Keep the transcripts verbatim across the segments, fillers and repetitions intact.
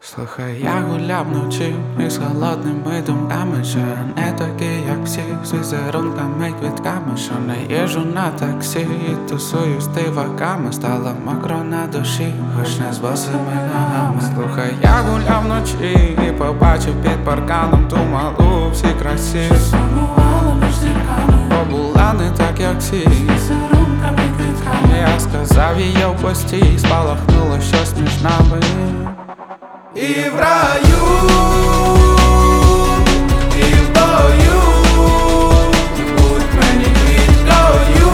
Слухай, я гуляв вночі із холодними думками, що я не такий, як всі, з візерунками, квітками, що не їжу на таксі і тусую з диваками. Стало мокро на душі, хоч не з босими ногами. Слухай, я гуляв вночі і побачив під парканом ту малу всі красі, що сумувала між зірками, бо була не так, як всі, з візерунками, квітками. Я сказав їй в пості, спалахнуло щось між нами. І в раю, і в бою, будь мені квіткою,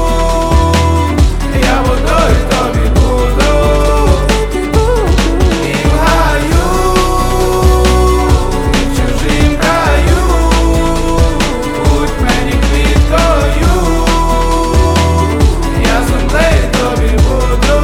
я водою тобі буду. І в гаю, і в чужім краю, будь мені квіткою, я землею тобі буду.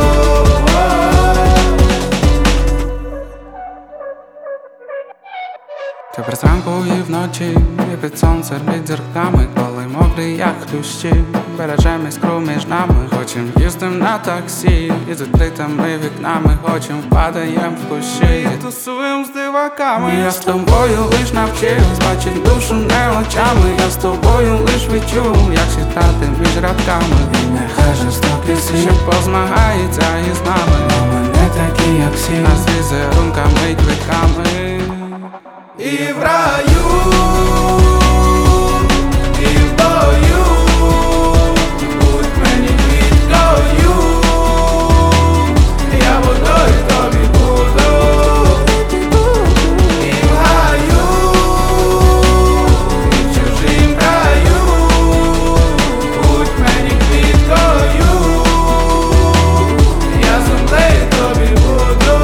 Тепер зранку і вночі, і під сонцем під зірками, коли мокрі, як хлющі, бережем іскру між нами. Хочем їздим на таксі, і з відкритими вікнами, хочем впадаєм в кущі, і тусуєм з диваками. Я з тобою лиш навчився бачить душу не очами. Я з тобою лиш відчув, як читати між рядками. І нехай жорстокі світ, що позмагається із нами, но ми не такі, як всі, а з візерунками й квитками. І в раю, і в бою, будь мені квіткою, я водою тобі буду. І в гаю, і в чужім краю, будь мені квіткою, я землею тобі буду.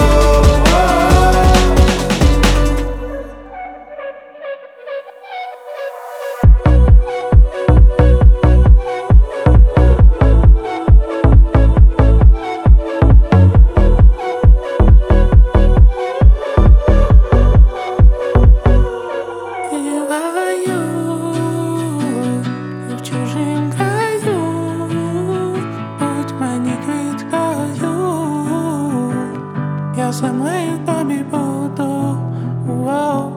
Я землею тобі буду. Воу.